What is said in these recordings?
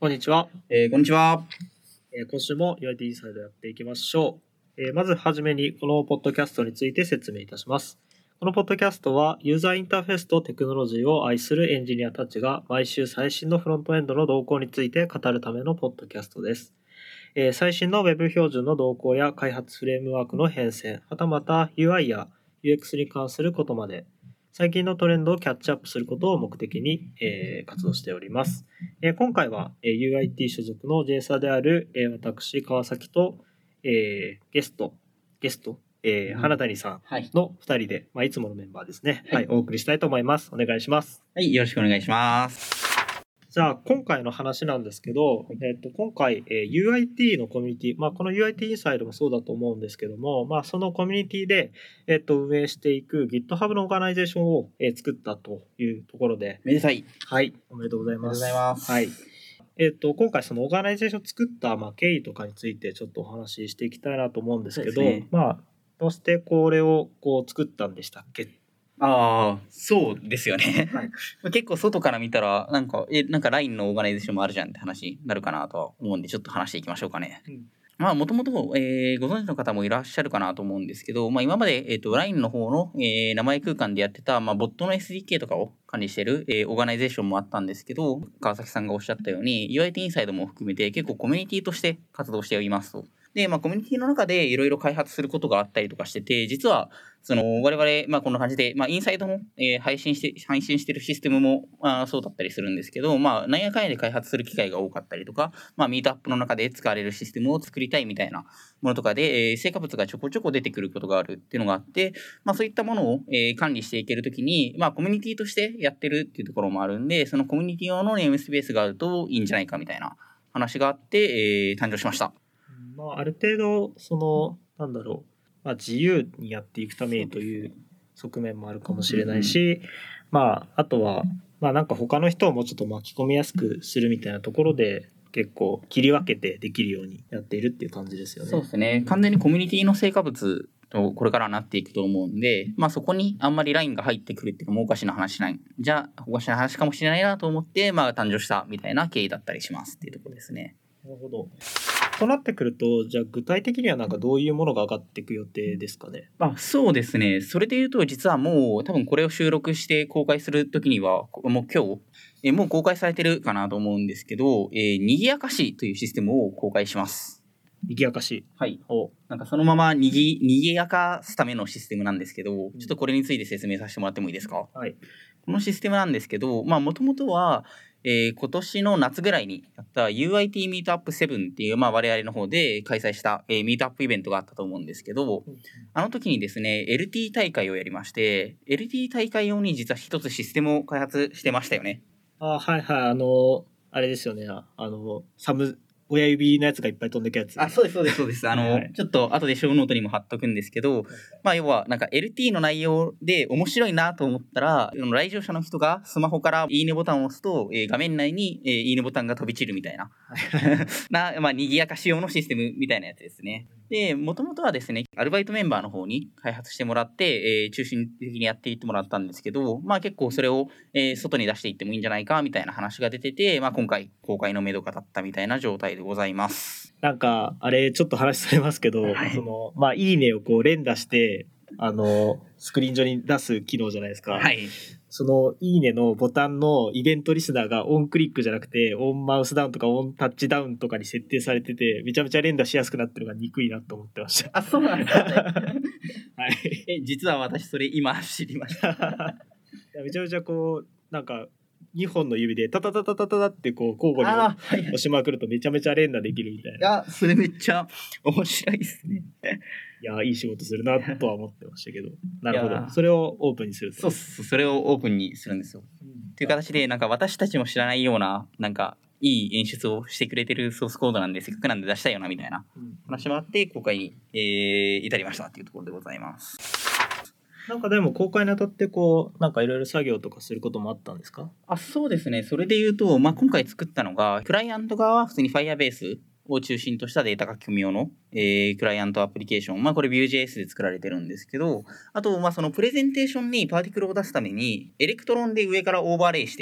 こんにちは。 こんにちは。 今週も UIT インサイドやっていきましょう。まずはじめにこのポッドキャストについて説明いたします。このポッドキャストはユーザーインターフェースとテクノロジーを愛するエンジニアたちが毎週最新のフロントエンドの動向について語るためのポッドキャストです。最新の Web 標準の動向や開発フレームワークの変遷、はたまた UI や UX に関することまで、最近のトレンドをキャッチアップすることを目的に、活動しております。今回は、UIT 所属の JSA である、私、川崎と、ゲスト、花谷さんの2人で、いつものメンバーですね、お送りしたいと思います。お願いします。 はい、よろしくお願いします。 じゃあ今回の話なんですけど、今回、UIT のコミュニティ、この UIT インサイドもそうだと思うんですけども、そのコミュニティで、運営していく GitHub のオーガナイゼーションを、作ったというところで。 めでたい。 はい、おめでとうございます。 おめでとうございます。 はい。今回そのオーガナイゼーションを作った、経緯とかについてちょっとお話ししていきたいなと思うんですけど、どうしてこれを作ったんでしたっけ？ そうですよね。 はい、 結構外から見たらなんか LINE のオーガナイゼーションもあるじゃんって話になるかなとは思うんで、ちょっと話していきましょうかね。もともとご存知の方もいらっしゃるかなと思うんですけど、今まで、LINE の方の、名前空間でやってた、ボットの SDK とかを管理している、オーガナイゼーションもあったんですけど、川崎さんがおっしゃったように UIT インサイドも含めて結構コミュニティとして活動しておりますと。で、コミュニティの中でいろいろ開発することがあったりとかしてて、実はその我々、こんな感じで、インサイドも、配信してるシステムも、そうだったりするんですけど、なんやかんやで開発する機会が多かったりとか、ミートアップの中で使われるシステムを作りたいみたいなものとかで、成果物がちょこちょこ出てくることがあるっていうのがあって、そういったものを、管理していけるときに、コミュニティとしてやってるっていうところもあるんで、そのコミュニティ用のネームスペースがあるといいんじゃないかみたいな話があって、誕生しました。 ある程度自由にやっていくためにという側面もあるかもしれないし、あとはなんか他の人をもうちょっと巻き込みやすくするみたいなところで結構切り分けてできるようにやっているっていう感じですよね。 そうですね。完全にコミュニティの成果物とこれからなっていくと思うんで、そこにあんまりラインが入ってくるっていうのもおかしな話ない。じゃあおかしな話かもしれないなと思って、誕生したみたいな経緯だったりしますっていうところですね。 なるほど。となってくると、じゃあ具体的にはどういうものが上がっていく予定ですかね？ そうですね。それで言うと、実はもう多分これを収録して公開するときには、もう今日、もう公開されてるかなと思うんですけど、にぎやかしというシステムを公開します。 にぎやかし。 はい。なんかそのままにぎやかすためのシステムなんですけど、ちょっとこれについて説明させてもらってもいいですか？ はい。 このシステムなんですけど、もともとは、今年の夏ぐらいにやった UIT ミートアップ7っていう、我々の方で開催した、ミートアップイベントがあったと思うんですけど、あの時にですね、LT 大会をやりまして、LT 大会用に実は一つシステムを開発してましたよね。 はいはい、あれですよね、親指のやつがいっぱい飛んでくやつ。 そうです。ちょっと後でショーノートにも貼っとくんですけど、要はなんか LT の内容で面白いなと思ったら、来場者の人がスマホからいいねボタンを押すと、画面内に、いいねボタンが飛び散るみたいなにぎやかし用のシステムみたいなやつですね。で、もともとはですね、アルバイトメンバーの方に開発してもらって、中心的にやっていってもらったんですけど、結構それを、外に出していってもいいんじゃないかみたいな話が出てて、今回公開の目処が立ったみたいな状態でございます。 なんかあれちょっと話されますけど、いいねを連打してスクリーン上に出す機能じゃないですか。 はい。 そのいいねのボタンのイベントリスナーがオンクリックじゃなくてオンマウスダウンとかオンタッチダウンとかに設定されてて、めちゃめちゃ連打しやすくなってるのが憎いなと思ってました。 そうなんですね。 はい。 実は私それ今知りました。 めちゃめちゃなんか2本の指でタタタタタタって交互に押しまくるとめちゃめちゃ連打できるみたいな。 それめっちゃ面白いですね。 いや、いい仕事するなとは思ってましたけど。なるほど。それをオープンにすると。それをオープンにするんですよ。という形で、なんか私たちも知らないような、なんかいい演出をしてくれてるソースコードなんで、せっかくなんで出したいよなみたいな話もあって、公開に、至りましたっていうところでございます。 なんかでも公開にあたってなんかいろいろ作業とかすることもあったんですか？ そうですね。それで言うと、今回作ったのが、クライアント側は普通に Firebase を中心としたデータ書き込み用の、クライアントアプリケーション。これ Vue.js で作られてるんですけど、あと、そのプレゼンテーションにパーティクルを出すために、エレクトロンで上からオーバーレイして、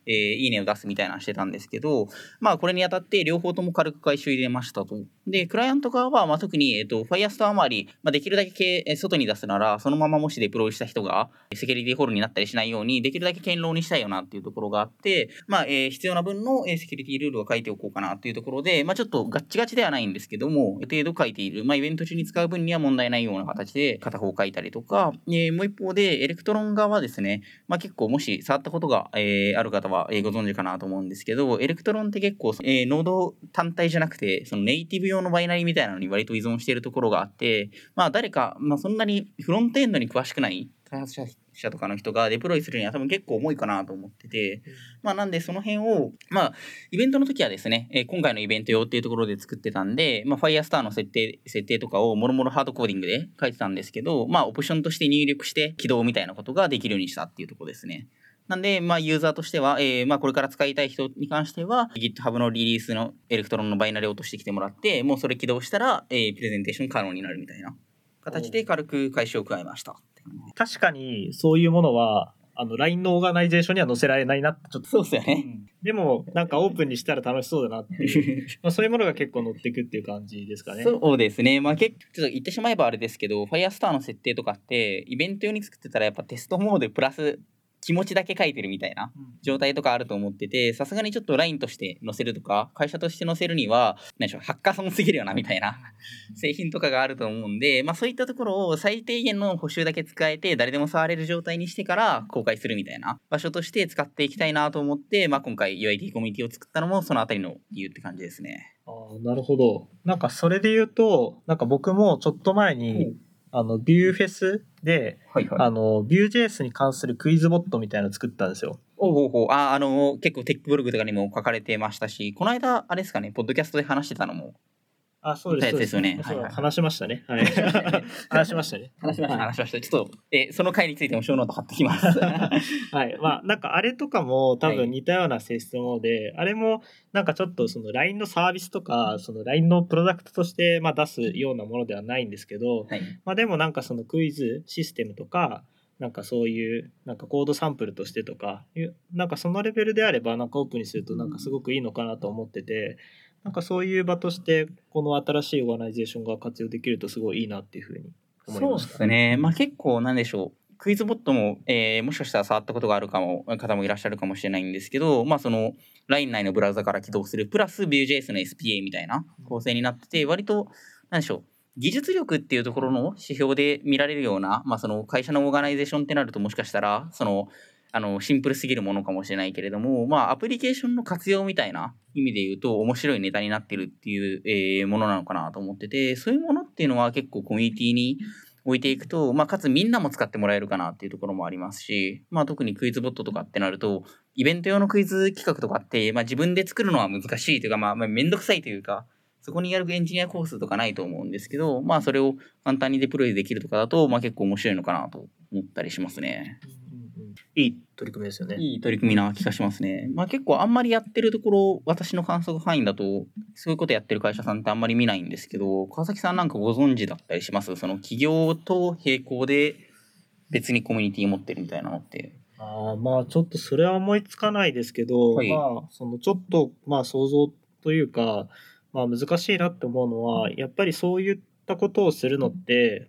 いいねを出すみたいなのしてたんですけど、まあこれにあたって両方とも軽く回収入れましたと。で、クライアント側は、まあ特に、Firestore 周り、まあできるだけ外に出すなら、そのままもしデプロイした人が、セキュリティフォローになったりしないように、できるだけ堅牢にしたいよなっていうところがあって、まあ、必要な分のセキュリティルールを書いておこうかなっていうところで、まあちょっとガッチガチではないんですけども、程度書いている、まあイベント中に使う分には問題ないような形で片方書いたりとか、もう一方でエレクトロン側はですね、まあ結構もし触ったことが、ある方は、ご存知かなと思うんですけど、エレクトロンって結構、ノード単体じゃなくて、そのネイティブ用のバイナリみたいなのに割と依存しているところがあって、まあ誰か、まあそんなにフロントエンドに詳しくない開発者とかの人がデプロイするには多分結構重いかなと思ってて、まあなんでその辺を、まあイベントの時はですね、今回のイベント用っていうところで作ってたんで、まあ Firestore の設定とかをもろもろハードコーディングで書いてたんですけど、まあオプションとして入力して起動みたいなことができるようにしたっていうところですね。なんで、まあ、ユーザーとしては、まあ、これから使いたい人に関しては、GitHub のリリースのエレクトロンのバイナリを落としてきてもらって、もうそれ起動したら、プレゼンテーション可能になるみたいな形で軽く回収を加えました。 確かに、そういうものは、LINE のオーガナイゼーションには載せられないなって、ちょっと。 そうですよね。 でも、なんかオープンにしたら楽しそうだなっていう、まあそういうものが結構載っていくっていう感じですかね。 そうですね。まあ、ちょっと言ってしまえばあれですけど、Firestore の設定とかって、イベント用に作ってたらやっぱテストモードプラス、気持ちだけ書いてるみたいな状態とかあると思ってて、さすがにちょっと LINE として載せるとか、会社として載せるには、何でしょう、ハッカーソンすぎるよなみたいな製品とかがあると思うんで、まあそういったところを最低限の補修だけ使えて、誰でも触れる状態にしてから公開するみたいな場所として使っていきたいなと思って、まあ今回 UIT コミュニティを作ったのもそのあたりの理由って感じですね。 なるほど。なんかそれで言うと、なんか僕もちょっと前に、ビューフェスで、 はいはい、 Vue.js に関するクイズボットみたいなの作ったんですよ。 結構テックブログとかにも書かれてましたし、この間、あれですかね、ポッドキャストで話してたのも。 そうです。 ですよね。 話しましたね。はい。話しましたね。 話しました。ちょっと、その回についてもショーノート貼ってきます。 はい。まあ、なんかあれとかも多分似たような性質のもので、あれもなんかちょっとその LINE のサービスとか、その LINE のプロダクトとしてまあ出すようなものではないんですけど、まあでもなんかそのクイズシステムとか、なんかそういうなんかコードサンプルとしてとか、なんかそのレベルであればなんかオープンにするとなんかすごくいいのかなと思ってて、なんかそういう場としてこの新しいオーガナイゼーションが活用できるとすごいいいなっていうふうに思いました。 そうですね。まあ結構なんでしょう。クイズボットも、もしかしたら触ったことがある方もいらっしゃるかもしれないんですけど、まあその LINE 内のブラウザから起動するプラス Vue.js の SPA みたいな構成になってて、割となんでしょう。技術力っていうところの指標で見られるような、まあその会社のオーガナイゼーションってなるともしかしたら、シンプルすぎるものかもしれないけれども、まあアプリケーションの活用みたいな意味で言うと面白いネタになってるっていう、ものなのかなと思ってて、そういうものっていうのは結構コミュニティに置いていくと、まあ、かつみんなも使ってもらえるかなっていうところもありますし、まあ、特にクイズボットとかってなると、イベント用のクイズ企画とかって、まあ、自分で作るのは難しいというか、まあ、めんどくさいというか、そこにやるエンジニアコースとかないと思うんですけど、まあ、それを簡単にデプロイできるとかだと、まあ、結構面白いのかなと思ったりしますね。 いい取り組みですよね。 いい取り組みな気がしますね。まあ結構あんまりやってるところ、私の観測範囲だと、そういうことやってる会社さんってあんまり見ないんですけど、川崎さんなんかご存知だったりします？その企業と並行で別にコミュニティ持ってるみたいなのって。 まあちょっとそれは思いつかないですけど、 はい、 まあそのちょっとまあ想像というか、まあ難しいなって思うのは、やっぱりそういったことをするのって、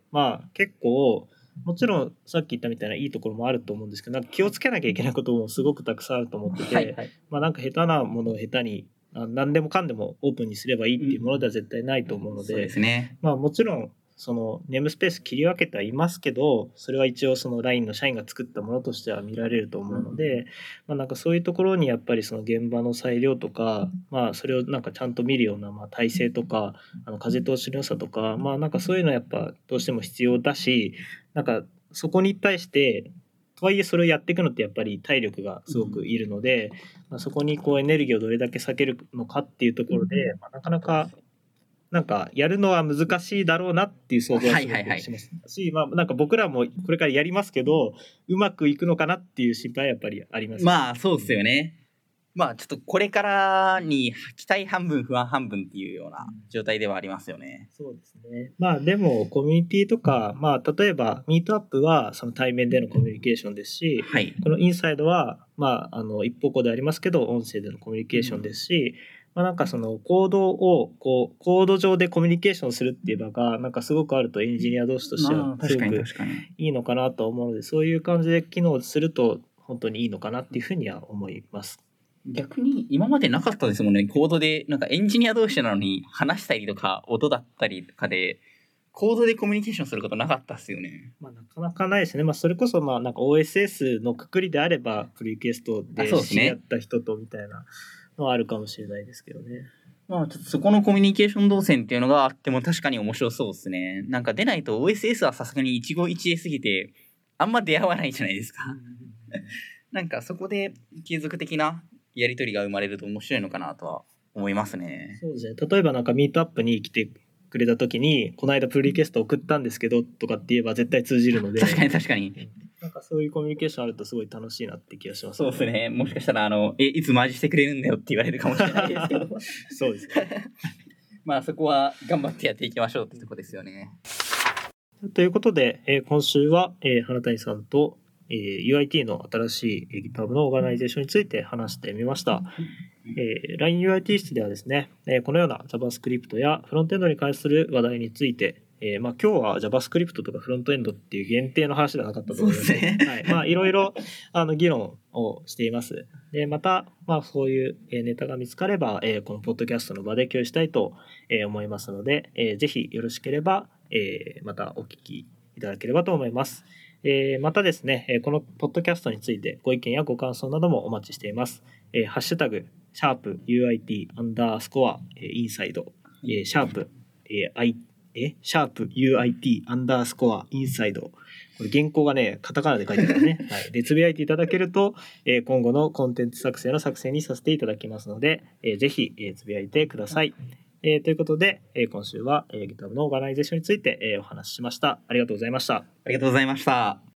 まあ結構、もちろんさっき言ったみたいないいところもあると思うんですけど、なんか気をつけなきゃいけないこともすごくたくさんあると思ってて、まあなんか下手なものを下手に何でもかんでもオープンにすればいいっていうものでは絶対ないと思うので、 そうですね。 まあもちろんそのネームスペース切り分けてはいますけど、それは一応その LINE の社員が作ったものとしては見られると思うので、まあなんかそういうところにやっぱりその現場の裁量とか、まあそれをなんかちゃんと見るようなまあ体制とか、風通しの良さとか、まあなんかそういうのはやっぱどうしても必要だし、なんかそこに対してとはいえそれをやっていくのってやっぱり体力がすごくいるので、まあ、そこにこうエネルギーをどれだけ避けるのかっていうところで、まあ、なかなかなんかやるのは難しいだろうなっていう想像はすごくしますし、まあなんか僕らもこれからやりますけど、うまくいくのかなっていう心配はやっぱりあります。 まあそうですよね。 まあちょっとこれからに期待半分不安半分っていうような状態ではありますよね。 そうですね。まあでもコミュニティとか、まあ例えばミートアップはその対面でのコミュニケーションですし、 はい。 このインサイドはまあ一方向でありますけど音声でのコミュニケーションですし、まあなんかそのコードをこうコード上でコミュニケーションするっていう場がなんかすごくあるとエンジニア同士としてはすごく確かに。 いいのかなと思うので、そういう感じで機能すると本当にいいのかなっていうふうには思います。 逆に今までなかったですもんね。コードで、なんかエンジニア同士なのに話したりとか、音だったりとかで、コードでコミュニケーションすることなかったっすよね。 まあ、なかなかないですね。まあ、それこそまあなんか OSS のくくりであればプリクエストでそうですね知り合った人とみたいなのはあるかもしれないですけどね。 まあちょっとそこのコミュニケーション動線っていうのがあっても確かに面白そうですね。なんか出ないと OSS はさすがに一期一会すぎて、あんま出会わないじゃないですか。なんかそこで継続的なやり取りが生まれると面白いのかなとは思いますね。 そうですね。例えばなんかミートアップに来てくれた時に、この間プリクエスト送ったんですけどとかって言えば絶対通じるので。 確かに。 なんかそういうコミュニケーションあるとすごい楽しいなって気がします、 そうですね。もしかしたらいつマージしてくれるんだよって言われるかもしれないですけど。 そうですね。 まあそこは頑張ってやっていきましょうってとこですよね。 ということで、今週は、花谷さんと、UIT の新しい GitHub のオーガナイゼーションについて話してみました。LINE-UIT 室ではですね、このような JavaScript やフロントエンドに関する話題について、まあ、今日は JavaScript とかフロントエンドっていう限定の話ではなかったと思います。 そうですね。 はい。まあ、いろいろ議論をしています。で、また、まあ、そういうネタが見つかれば、このポッドキャストの場で共有したいと思いますので、ぜひよろしければ、またお聞きいただければと思います。またですね、このポッドキャストについてご意見やご感想などもお待ちしています。ハッシュタグ、#UIT アンダースコアインサイド、#UIT アンダースコアインサイド。これ原稿がね、カタカナで書いてあるね。はい。で、つぶやいていただけると、今後のコンテンツ作成の作成にさせていただきますので、ぜひ、つぶやいてください。ということで、今週は、GitHub のオーガナイゼーションについて、お話ししました。ありがとうございました。 ありがとうございました。